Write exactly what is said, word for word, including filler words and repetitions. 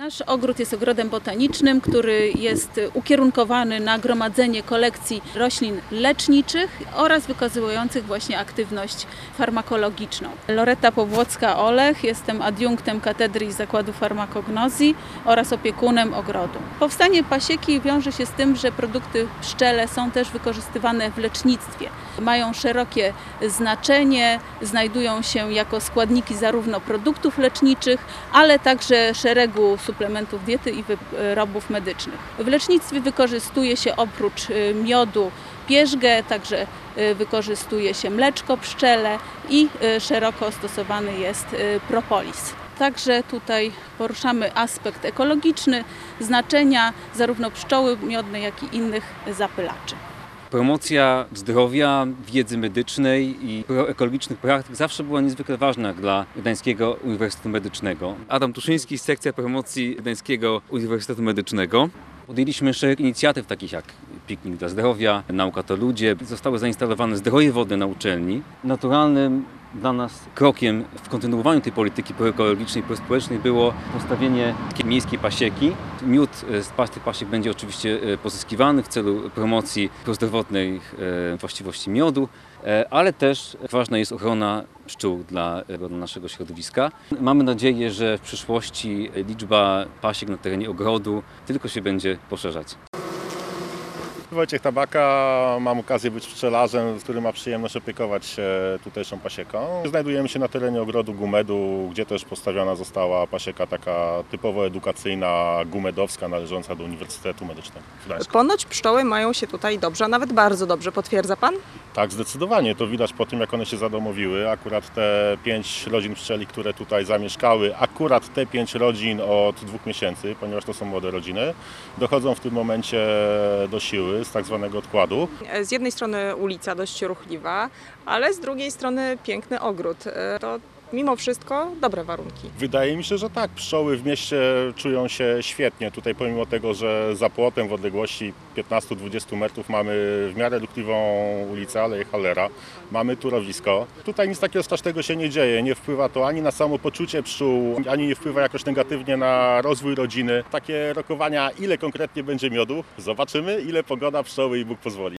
Nasz ogród jest ogrodem botanicznym, który jest ukierunkowany na gromadzenie kolekcji roślin leczniczych oraz wykazujących właśnie aktywność farmakologiczną. Loreta Powłocka-Olech, jestem adiunktem Katedry i Zakładu Farmakognozji oraz opiekunem ogrodu. Powstanie pasieki wiąże się z tym, że produkty pszczele są też wykorzystywane w lecznictwie. Mają szerokie znaczenie, znajdują się jako składniki zarówno produktów leczniczych, ale także szeregu suplementów diety i wyrobów medycznych. W lecznictwie wykorzystuje się oprócz miodu pierzgę, także wykorzystuje się mleczko pszczele i szeroko stosowany jest propolis. Także tutaj poruszamy aspekt ekologiczny, znaczenia zarówno pszczoły miodnej, jak i innych zapylaczy. Promocja zdrowia, wiedzy medycznej i ekologicznych praktyk zawsze była niezwykle ważna dla Gdańskiego Uniwersytetu Medycznego. Adam Tuszyński, sekcja promocji Gdańskiego Uniwersytetu Medycznego. Podjęliśmy szereg inicjatyw takich jak Piknik dla Zdrowia, Nauka to Ludzie. Zostały zainstalowane zdroje wodne na uczelni. Naturalnym dla nas krokiem w kontynuowaniu tej polityki proekologicznej, prospołecznej było postawienie takiej miejskiej pasieki. Miód z tych pasiek będzie oczywiście pozyskiwany w celu promocji prozdrowotnych właściwości miodu, ale też ważna jest ochrona pszczół dla, dla naszego środowiska. Mamy nadzieję, że w przyszłości liczba pasiek na terenie ogrodu tylko się będzie poszerzać. Wojciech Tabaka, mam okazję być pszczelarzem, który ma przyjemność opiekować się tutejszą pasieką. Znajdujemy się na terenie ogrodu Gumedu, gdzie też postawiona została pasieka taka typowo edukacyjna, gumedowska, należąca do Uniwersytetu Medycznego w Gdańsku. Ponoć pszczoły mają się tutaj dobrze, a nawet bardzo dobrze. Potwierdza Pan? Tak, zdecydowanie. To widać po tym, jak one się zadomowiły. Akurat te pięć rodzin pszczeli, które tutaj zamieszkały, akurat te pięć rodzin od dwóch miesięcy, ponieważ to są młode rodziny, dochodzą w tym momencie do siły z tak zwanego odkładu. Z jednej strony ulica dość ruchliwa, ale z drugiej strony piękny ogród. To mimo wszystko dobre warunki. Wydaje mi się, że tak. Pszczoły w mieście czują się świetnie. Tutaj pomimo tego, że za płotem w odległości piętnastu do dwudziestu metrów mamy w miarę ruchliwą ulicę, Aleję Hallera, mamy turowisko. Tutaj nic takiego strasznego się nie dzieje. Nie wpływa to ani na samopoczucie pszczół, ani nie wpływa jakoś negatywnie na rozwój rodziny. Takie rokowania, ile konkretnie będzie miodu, zobaczymy, ile pogoda, pszczoły i Bóg pozwoli.